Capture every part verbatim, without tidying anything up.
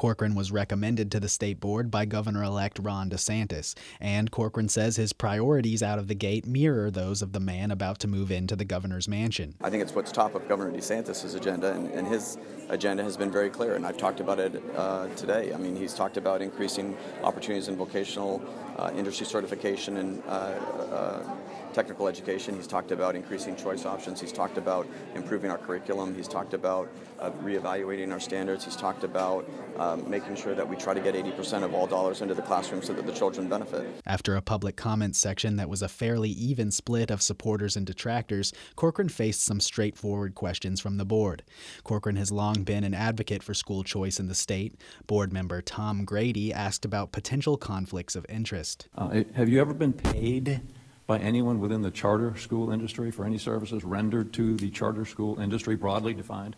Corcoran was recommended to the state board by Governor-elect Ron DeSantis, and Corcoran says his priorities out of the gate mirror those of the man about to move into the governor's mansion. I think it's what's top of Governor DeSantis' agenda, and, and his agenda has been very clear, and I've talked about it uh, today. I mean, he's talked about increasing opportunities in vocational uh, industry certification and uh, uh, technical education. He's talked about increasing choice options. He's talked about improving our curriculum. He's talked about uh, reevaluating our standards. He's talked about um, making sure that we try to get eighty percent of all dollars into the classroom so that the children benefit. After a public comment section that was a fairly even split of supporters and detractors, Corcoran faced some straightforward questions from the board. Corcoran has long been an advocate for school choice in the state. Board member Tom Grady asked about potential conflicts of interest. Uh, have you ever been paid by anyone within the charter school industry for any services rendered to the charter school industry, broadly defined?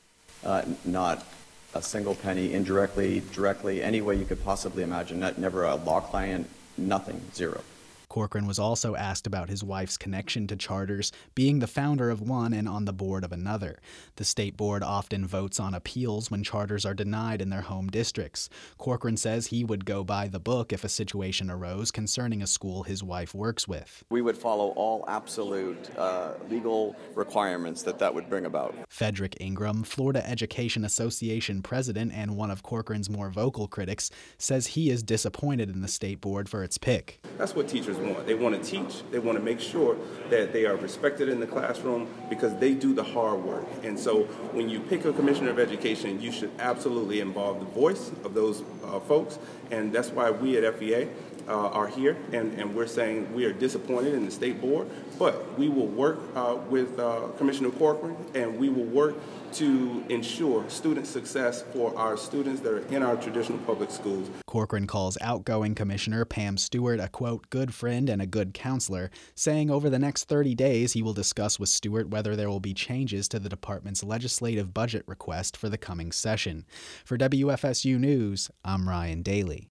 Uh, not a single penny, indirectly, directly, any way you could possibly imagine. Not, never a law client, nothing, zero. Corcoran was also asked about his wife's connection to charters, being the founder of one and on the board of another. The state board often votes on appeals when charters are denied in their home districts. Corcoran says he would go by the book if a situation arose concerning a school his wife works with. We would follow all absolute uh, legal requirements that that would bring about. Frederick Ingram, Florida Education Association president and one of Corcoran's more vocal critics, says he is disappointed in the state board for its pick. That's what teachers want. They want to teach. They want to make sure that they are respected in the classroom because they do the hard work. And so when you pick a commissioner of education, you should absolutely involve the voice of those uh, folks. And that's why we at F E A uh, are here. And, and we're saying we are disappointed in the state board, but we will work uh, with uh, Commissioner Corcoran, and we will work to ensure student success for our students that are in our traditional public schools. Corcoran calls outgoing Commissioner Pam Stewart a, quote, good friend and a good counselor, saying over the next thirty days he will discuss with Stewart whether there will be changes to the department's legislative budget request for the coming session. For W F S U News, I'm Ryan Daly.